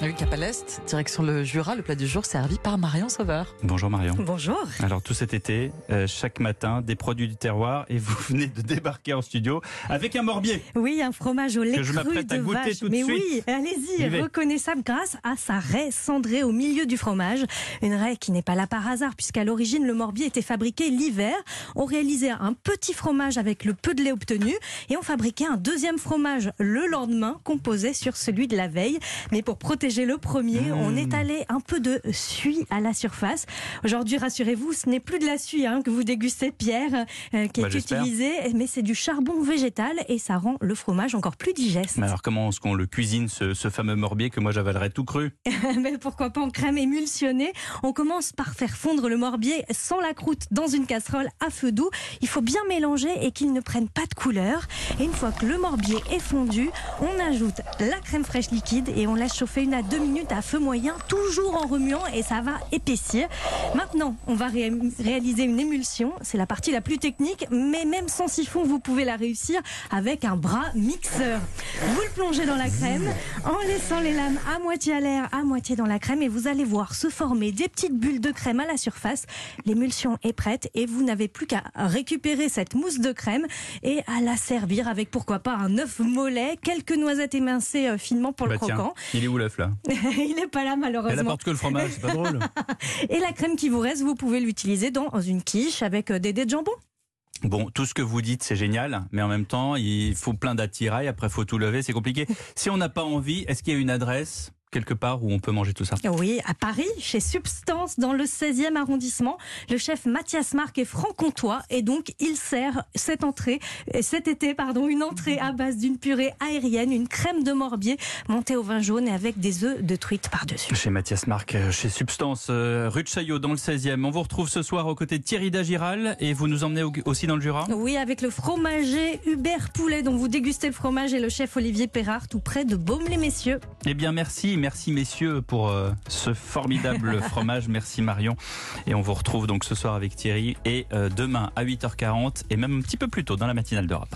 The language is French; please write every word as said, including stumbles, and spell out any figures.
Oui, Cap à l'Est, direction le Jura, le plat du jour servi par Marion Sauveur. Bonjour Marion. Bonjour. Alors tout cet été, euh, chaque matin, des produits du terroir et vous venez de débarquer en studio avec un morbier. Oui, un fromage au lait Que je cru m'apprête de à goûter vache. tout de Mais suite. oui, allez-y, J'y vais. reconnaissable grâce à sa raie cendrée au milieu du fromage. Une raie qui n'est pas là par hasard puisqu'à l'origine le morbier était fabriqué l'hiver. On réalisait un petit fromage avec le peu de lait obtenu et on fabriquait un deuxième fromage le lendemain composé sur celui de la veille. Mais pour protéger le premier, mmh. on étalait un peu de suie à la surface. Aujourd'hui, rassurez-vous, ce n'est plus de la suie hein, que vous dégustez, Pierre, euh, qui bah, est j'espère. utilisée, mais c'est du charbon végétal et ça rend le fromage encore plus digeste. Mais alors comment est-ce qu'on le cuisine, ce, ce fameux morbier que moi j'avalerais tout cru? Mais pourquoi pas en crème émulsionnée. On commence par faire fondre le morbier sans la croûte dans une casserole à feu doux. Il faut bien mélanger et qu'il ne prenne pas de couleur. Et une fois que le morbier est fondu, on ajoute la crème fraîche liquide et on laisse chauffer une à deux minutes à feu moyen, toujours en remuant et ça va épaissir. Maintenant, on va ré- réaliser une émulsion. C'est la partie la plus technique, mais même sans siphon, vous pouvez la réussir avec un bras mixeur. Vous le plongez dans la crème en laissant les lames à moitié à l'air, à moitié dans la crème et vous allez voir se former des petites bulles de crème à la surface. L'émulsion est prête et vous n'avez plus qu'à récupérer cette mousse de crème et à la servir avec pourquoi pas un œuf mollet, quelques noisettes émincées euh, finement pour bah le croquant. Tiens, il est où l'œuf là? Il n'est pas là malheureusement. Elle apporte que le fromage, c'est pas drôle. Et la crème qui vous reste, vous pouvez l'utiliser dans une quiche avec euh, des dés de jambon. Bon, tout ce que vous dites, c'est génial, mais en même temps, il faut plein d'attirail, après il faut tout lever, c'est compliqué. Si on n'a pas envie, est-ce qu'il y a une adresse quelque part où on peut manger tout ça? Oui, à Paris, chez Substance, dans le seizième arrondissement. Le chef Mathias Marc est franc-comtois et donc il sert cette entrée, cet été, pardon, une entrée à base d'une purée aérienne, une crème de morbier montée au vin jaune et avec des œufs de truite par-dessus. Chez Mathias Marc, chez Substance, euh, rue de Chaillot, dans le seizième. On vous retrouve ce soir aux côtés de Thierry Dagiral et vous nous emmenez au- aussi dans le Jura? Oui, avec le fromager Hubert Poulet dont vous dégustez le fromage et le chef Olivier Perrard, tout près de Baume-les-Messieurs. Eh bien, merci. Merci messieurs pour euh, ce formidable fromage. Merci Marion. Et on vous retrouve donc ce soir avec Thierry et euh, demain à huit heures quarante et même un petit peu plus tôt dans la matinale d'Europe.